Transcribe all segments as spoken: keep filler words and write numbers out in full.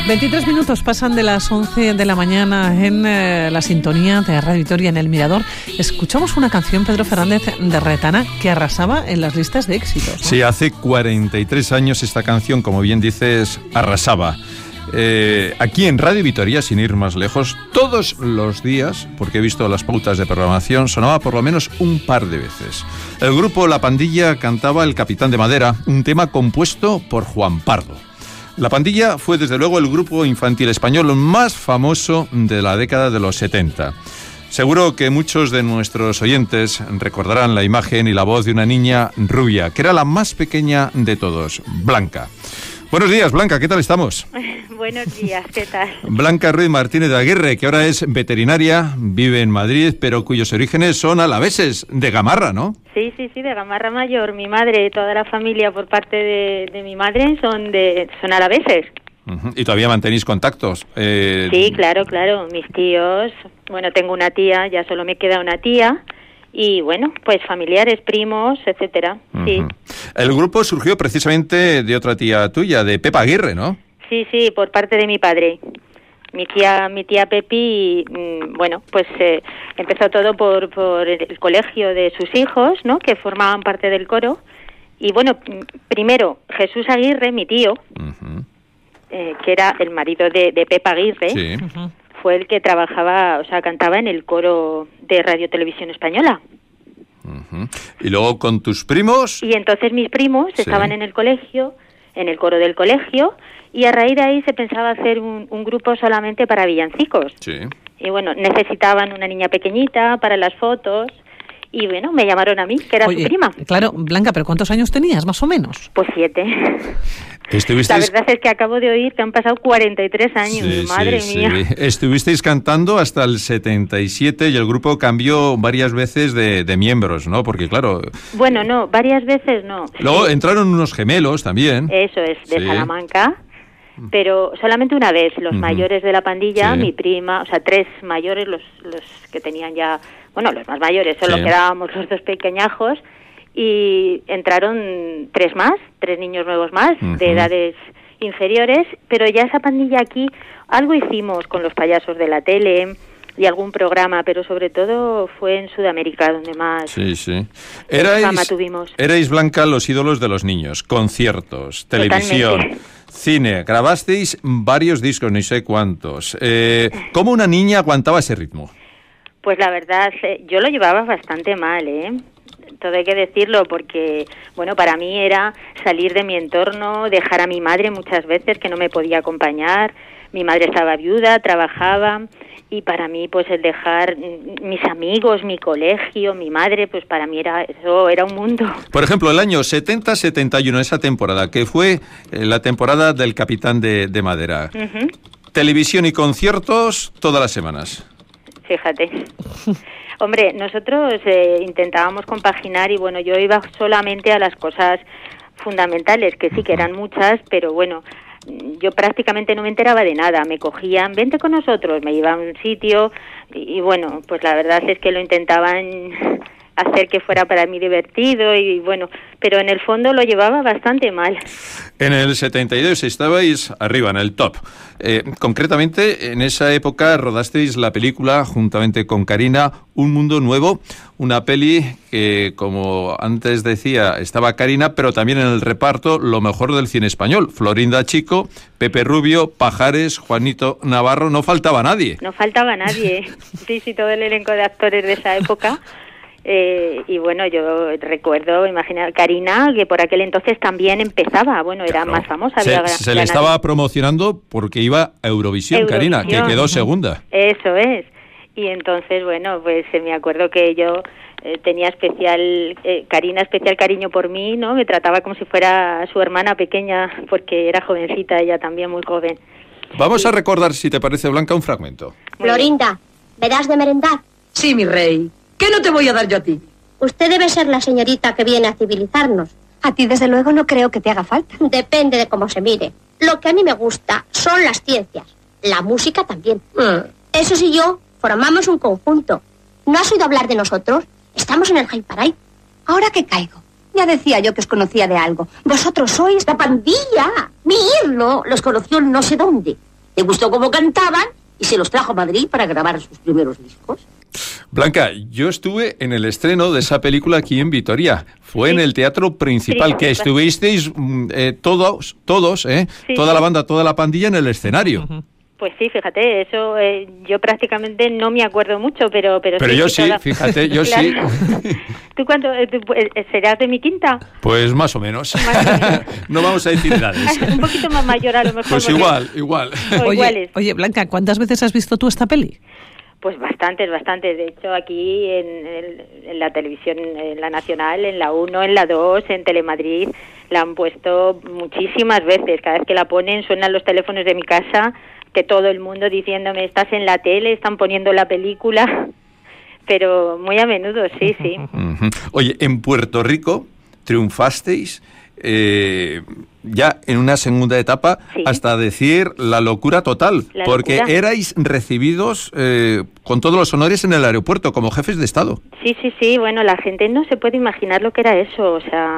veintitrés minutos pasan de las once de la mañana en eh, la sintonía de Radio Vitoria en El Mirador. Escuchamos una canción, Pedro Fernández de Retana, que arrasaba en las listas de éxitos, ¿no? Sí, hace cuarenta y tres años esta canción, como bien dices, arrasaba. Eh, aquí en Radio Vitoria, sin ir más lejos, todos los días, porque he visto las pautas de programación, sonaba por lo menos un par de veces. El grupo La Pandilla cantaba El Capitán de Madera, un tema compuesto por Juan Pardo. La Pandilla fue desde luego el grupo infantil español más famoso de la década de los setenta. Seguro que muchos de nuestros oyentes recordarán la imagen y la voz de una niña rubia, que era la más pequeña de todos, Blanca. Buenos días, Blanca, ¿qué tal estamos? Buenos días, ¿qué tal? Blanca Ruiz Martínez de Aguirre, que ahora es veterinaria, vive en Madrid, pero cuyos orígenes son alaveses, de Gamarra, ¿no? Sí, sí, sí, de Gamarra Mayor. Mi madre, toda la familia por parte de, de mi madre son de son alaveses. Uh-huh. ¿Y todavía mantenéis contactos? Eh... Sí, claro, claro. Mis tíos, bueno, tengo una tía, ya solo me queda una tía. Y bueno, pues familiares, primos, etcétera. Uh-huh. Sí. El grupo surgió precisamente de otra tía tuya, de Pepa Aguirre, ¿no? Sí, sí, por parte de mi padre. Mi tía, mi tía Pepi, mmm, bueno, pues eh, empezó todo por, por el colegio de sus hijos, ¿no? Que formaban parte del coro. Y bueno, primero Jesús Aguirre, mi tío, uh-huh. eh, que era el marido de, de Pepa Aguirre. Sí. Uh-huh. Fue el que trabajaba, o sea, cantaba en el coro de Radio Televisión Española. Uh-huh. Y luego con tus primos... Y entonces mis primos sí. estaban en el colegio, en el coro del colegio, y a raíz de ahí se pensaba hacer un, un grupo solamente para villancicos. Sí. Y bueno, necesitaban una niña pequeñita para las fotos, y bueno, me llamaron a mí, que era Oye, su prima. Claro, Blanca, ¿pero cuántos años tenías, más o menos? Pues siete. ¿Estuvisteis... La verdad es que acabo de oír que han pasado cuarenta y tres años, sí, madre sí, mía. Sí. Estuvisteis cantando hasta el setenta y siete y el grupo cambió varias veces de, de miembros, ¿no? Porque claro... Bueno, no, varias veces no. Luego sí. entraron unos gemelos también. Eso es, de sí. Salamanca, pero solamente una vez. Los uh-huh. mayores de la pandilla, sí. mi prima, o sea, tres mayores, los, los que tenían ya... Bueno, los más mayores, solo sí. quedábamos los dos pequeñajos. Y entraron tres más, tres niños nuevos más, uh-huh. de edades inferiores, pero ya esa pandilla aquí, algo hicimos con los payasos de la tele y algún programa, pero sobre todo fue en Sudamérica donde más sí, sí. Erais, fama tuvimos. Erais, Blanca, los ídolos de los niños, conciertos, televisión, totalmente. Cine, grabasteis varios discos, ni sé cuántos. Eh, ¿Cómo una niña aguantaba ese ritmo? Pues la verdad, yo lo llevaba bastante mal, ¿eh? Todo hay que decirlo, porque, bueno, para mí era salir de mi entorno, dejar a mi madre muchas veces, que no me podía acompañar. Mi madre estaba viuda, trabajaba, y para mí, pues, el dejar mis amigos, mi colegio, mi madre, pues, para mí era eso era un mundo. Por ejemplo, el año setenta setenta y uno, esa temporada, que fue la temporada del Capitán de, de Madera. Uh-huh. Televisión y conciertos todas las semanas. Fíjate. Hombre, nosotros eh, intentábamos compaginar y bueno, yo iba solamente a las cosas fundamentales, que sí que eran muchas, pero bueno, yo prácticamente no me enteraba de nada. Me cogían, vente con nosotros, me iba a un sitio y, y bueno, pues la verdad es que lo intentaban hacer que fuera para mí divertido y bueno, pero en el fondo lo llevaba bastante mal. En el setenta y dos estabais arriba, en el top. Eh, concretamente, en esa época rodasteis la película, juntamente con Karina, Un Mundo Nuevo, una peli que, como antes decía, estaba Karina, pero también en el reparto lo mejor del cine español. Florinda Chico, Pepe Rubio, Pajares, Juanito Navarro, no faltaba nadie. No faltaba nadie. Sí, sí, todo el elenco de actores de esa época. Eh, y bueno, yo recuerdo, imagina, Karina, que por aquel entonces también empezaba, bueno, era claro. más famosa. Se, había se le estaba promocionando porque iba a Eurovisión, Eurovisión, Karina, que quedó segunda. Eso es. Y entonces, bueno, pues me acuerdo que yo eh, tenía especial, eh, Karina especial cariño por mí, ¿no? Me trataba como si fuera su hermana pequeña, porque era jovencita, ella también muy joven. Vamos y... a recordar, si te parece, Blanca, un fragmento. Florinda, ¿verás de merendar? Sí, mi rey. ¿Qué no te voy a dar yo a ti? Usted debe ser la señorita que viene a civilizarnos. A ti, desde luego, no creo que te haga falta. Depende de cómo se mire. Lo que a mí me gusta son las ciencias. La música también. Mm. Esos y yo formamos un conjunto. ¿No has oído hablar de nosotros? Estamos en el Jaiparay. Ahora que caigo. Ya decía yo que os conocía de algo. Vosotros sois... ¡La pandilla! Mi Irlo los conoció no sé dónde. Le gustó cómo cantaban y se los trajo a Madrid para grabar sus primeros discos. Blanca, yo estuve en el estreno de esa película aquí en Vitoria. Fue sí. en el Teatro Principal, sí, que estuvisteis eh, todos, todos, eh, sí. toda la banda, toda la pandilla en el escenario. Uh-huh. Pues sí, fíjate, eso eh, yo prácticamente no me acuerdo mucho, pero pero, pero sí, yo sí, sí, toda... fíjate, yo claro. sí. ¿Tú cuánto? Tú, ¿Serás de mi quinta? Pues más o menos. Más o menos. No vamos a decir edades. Un poquito más mayor a lo mejor. Pues igual, igual. Oye, oye, Blanca, ¿cuántas veces has visto tú esta peli? Pues bastantes, bastantes. De hecho, aquí en, el, en la televisión, en la nacional, en la uno, en la dos, en Telemadrid, la han puesto muchísimas veces. Cada vez que la ponen, suenan los teléfonos de mi casa, que todo el mundo diciéndome, estás en la tele, están poniendo la película, pero muy a menudo, sí, sí. Uh-huh. Oye, en Puerto Rico triunfasteis eh, ya en una segunda etapa, sí. hasta decir la locura total, la porque locura. Erais recibidos eh, con todos los honores en el aeropuerto, como jefes de Estado. Sí, sí, sí, bueno, la gente no se puede imaginar lo que era eso, o sea,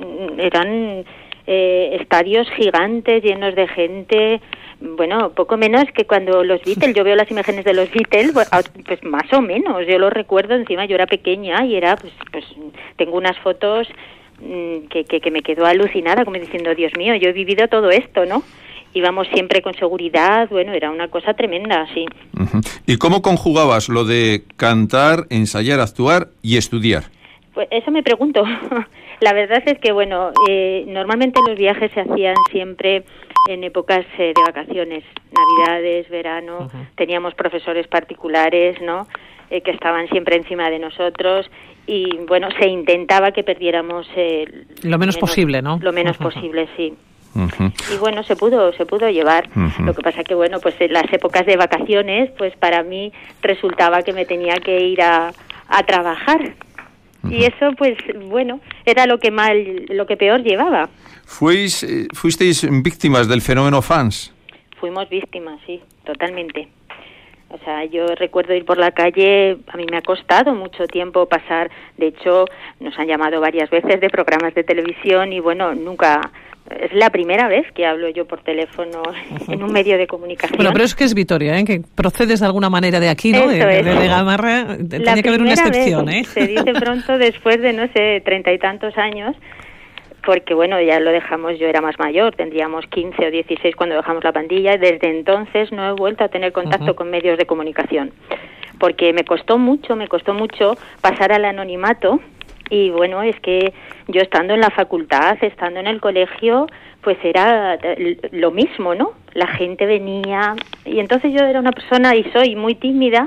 eran eh, estadios gigantes, llenos de gente. Bueno, poco menos que cuando los Beatles, yo veo las imágenes de los Beatles, pues más o menos, yo lo recuerdo, encima yo era pequeña y era, pues, pues tengo unas fotos mmm, que, que, que me quedó alucinada, como diciendo, Dios mío, yo he vivido todo esto, ¿no? Íbamos siempre con seguridad, bueno, era una cosa tremenda, sí. Uh-huh. ¿Y cómo conjugabas lo de cantar, ensayar, actuar y estudiar? Pues eso me pregunto. La verdad es que, bueno, eh, normalmente los viajes se hacían siempre en épocas eh, de vacaciones, navidades, verano, uh-huh. teníamos profesores particulares, ¿no?, eh, que estaban siempre encima de nosotros y, bueno, se intentaba que perdiéramos... Eh, lo menos, menos posible, ¿no? Lo menos uh-huh. posible, sí. Uh-huh. Y, bueno, se pudo, se pudo llevar. Uh-huh. Lo que pasa que, bueno, pues en las épocas de vacaciones, pues para mí resultaba que me tenía que ir a, a trabajar. Y eso, pues, bueno, era lo que mal, lo que peor llevaba. ¿Fuis, eh, ¿Fuisteis víctimas del fenómeno fans? Fuimos víctimas, sí, totalmente. O sea, yo recuerdo ir por la calle, a mí me ha costado mucho tiempo pasar, de hecho, nos han llamado varias veces de programas de televisión y, bueno, nunca... Es la primera vez que hablo yo por teléfono en un medio de comunicación. Bueno, pero es que es Vitoria, ¿eh? Que procedes de alguna manera de aquí, ¿no? Eso de, es. de, de Gamarra. Tenía que haber una excepción, vez, ¿eh? Se dice pronto después de, no sé, treinta y tantos años, porque, bueno, ya lo dejamos, yo era más mayor, tendríamos quince o dieciséis cuando dejamos la pandilla, y desde entonces no he vuelto a tener contacto uh-huh. con medios de comunicación, porque me costó mucho, me costó mucho pasar al anonimato. Y bueno, es que yo estando en la facultad, estando en el colegio, pues era lo mismo, ¿no? La gente venía y entonces yo era una persona y soy muy tímida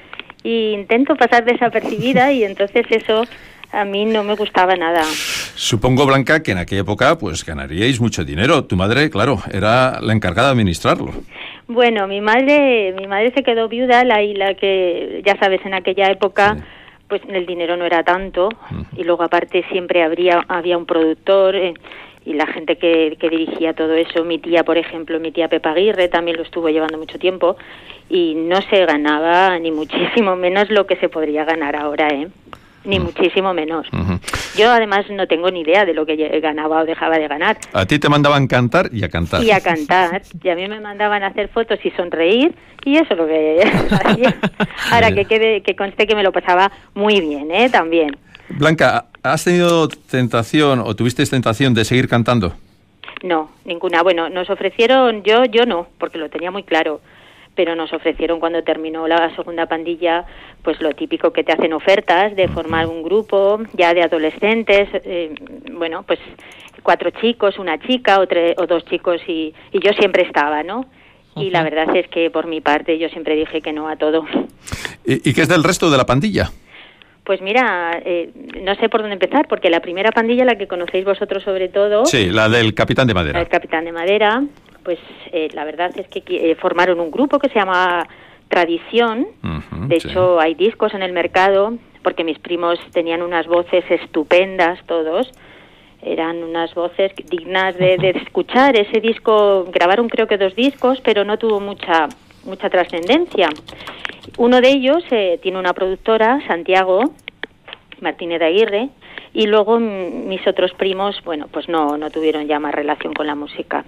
e intento pasar desapercibida y entonces eso a mí no me gustaba nada. Supongo, Blanca, que en aquella época pues ganaríais mucho dinero. Tu madre, claro, era la encargada de administrarlo. Bueno, mi madre, mi madre se quedó viuda, la y la que ya sabes en aquella época. Sí. Pues el dinero no era tanto uh-huh. y luego aparte siempre habría había un productor eh, y la gente que, que dirigía todo eso, mi tía, por ejemplo, mi tía Pepa Aguirre también lo estuvo llevando mucho tiempo y no se ganaba ni muchísimo menos lo que se podría ganar ahora, ¿eh? Ni uh-huh. muchísimo menos. Uh-huh. Yo además no tengo ni idea de lo que ganaba o dejaba de ganar. A ti te mandaban cantar y a cantar. Y a cantar. Y a mí me mandaban a hacer fotos y sonreír y eso es lo que hacía. Ahora que quede, que conste que me lo pasaba muy bien, ¿eh? También. Blanca, ¿has tenido tentación o tuviste tentación de seguir cantando? No, ninguna. Bueno, nos ofrecieron, yo, yo no, porque lo tenía muy claro. Pero nos ofrecieron cuando terminó la segunda pandilla, pues lo típico que te hacen ofertas de formar un grupo ya de adolescentes, eh, bueno, pues cuatro chicos, una chica o, tres, o dos chicos y, y yo siempre estaba, ¿no? Y uh-huh. la verdad es que por mi parte yo siempre dije que no a todo. ¿Y, y qué es del resto de la pandilla? Pues mira, eh, no sé por dónde empezar, porque la primera pandilla, la que conocéis vosotros sobre todo... Sí, la del Capitán de Madera. El Capitán de Madera... Pues eh, la verdad es que eh, formaron un grupo que se llama Tradición. Uh-huh, de hecho, sí. hay discos en el mercado, porque mis primos tenían unas voces estupendas todos. Eran unas voces dignas de, de escuchar. Ese disco, grabaron creo que dos discos, pero no tuvo mucha mucha trascendencia. Uno de ellos eh, tiene una productora, Santiago Martínez de Aguirre, y luego m- mis otros primos, bueno, pues no, no tuvieron ya más relación con la música.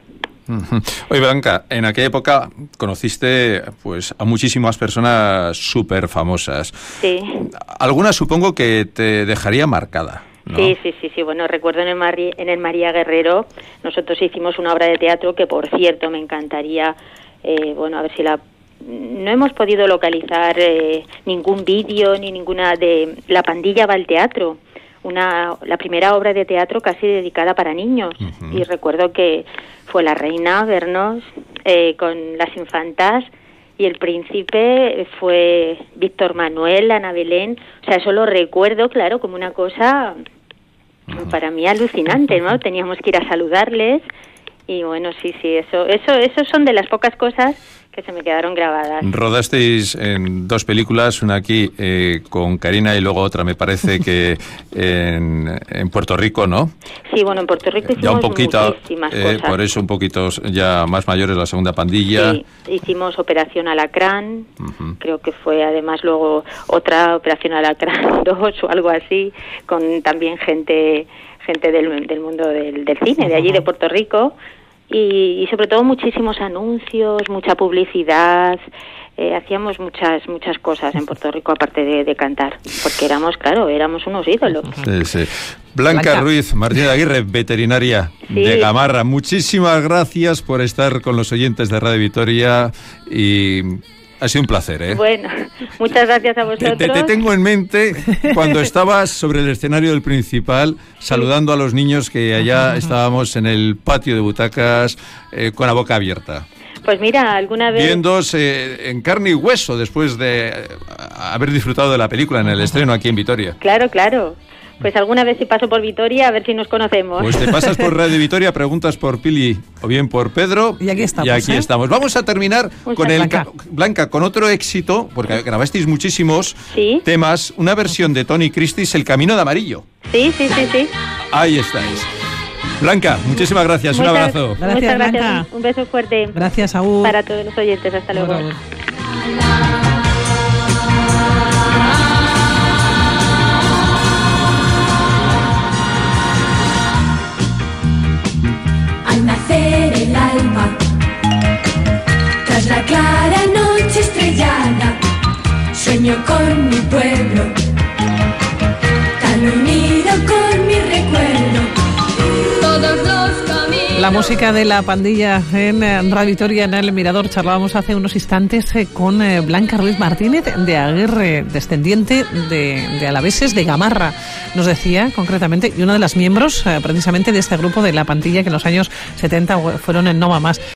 Oye, Blanca, en aquella época conociste pues a muchísimas personas súper famosas. Sí. Algunas supongo que te dejaría marcada, ¿no? Sí, sí, sí, sí. Bueno, recuerdo en el, Mari, en el María Guerrero, nosotros hicimos una obra de teatro que, por cierto, me encantaría, eh, bueno, a ver si la... No hemos podido localizar eh, ningún vídeo ni ninguna de... La pandilla va al teatro. Una, la primera obra de teatro casi dedicada para niños. Uh-huh. Y recuerdo que fue la reina vernos eh, con las infantas y el príncipe fue Víctor Manuel, Ana Belén. O sea, eso lo recuerdo, claro, como una cosa uh-huh. para mí alucinante, ¿no? Teníamos que ir a saludarles y bueno, sí, sí, eso, eso, eso son de las pocas cosas que se me quedaron grabadas. Rodasteis en dos películas, una aquí eh, con Karina y luego otra, me parece que en, en Puerto Rico, ¿no? Sí, bueno, en Puerto Rico hicimos ya un poquito, muchísimas eh, cosas. Por eso un poquito ya más mayores, la segunda pandilla. Sí, hicimos Operación Alacrán, uh-huh. creo que fue además luego otra Operación Alacrán dos o algo así, con también gente gente del, del mundo del, del cine, de allí de Puerto Rico. Y, y sobre todo muchísimos anuncios, mucha publicidad, eh, hacíamos muchas muchas cosas en Puerto Rico aparte de, de cantar, porque éramos, claro, éramos unos ídolos. Sí, sí. Blanca, Blanca. Ruiz Martínez Aguirre, veterinaria sí. de Gamarra, muchísimas gracias por estar con los oyentes de Radio Vitoria y... Ha sido un placer, ¿eh? Bueno, muchas gracias a vosotros. Te, te tengo en mente cuando estabas sobre el escenario del Principal, saludando a los niños que allá estábamos en el patio de butacas eh, con la boca abierta. Pues mira, alguna vez... Viéndos eh, en carne y hueso después de eh, haber disfrutado de la película en el estreno aquí en Vitoria. Claro, claro. Pues alguna vez si paso por Vitoria, a ver si nos conocemos. Pues te pasas por Radio Vitoria, preguntas por Pili o bien por Pedro. Y aquí estamos. Y aquí ¿eh? estamos. Vamos a terminar Muchas con el Blanca. Blanca, con otro éxito, porque grabasteis muchísimos ¿Sí? temas, una versión de Tony Christie, El Camino de Amarillo. Sí, sí, sí, sí. Ahí estáis. Blanca, muchísimas gracias, muchas, un abrazo. Gracias, muchas gracias, Blanca. Un, un beso fuerte. Gracias, Agur. Para todos los oyentes, hasta luego. Agur. Al nacer el alba, tras la clara noche estrellada, sueño con mi pueblo, tan unido con mi recuerdo. Todos los caminos. La música de la pandilla en Radio Vitoria, en El Mirador. Charlábamos hace unos instantes con Blanca Ruiz Martínez de Aguirre, descendiente de, de alaveses de Gamarra, nos decía concretamente, y una de las miembros eh, precisamente de este grupo de la pandilla que en los años setenta fueron en Nova Más.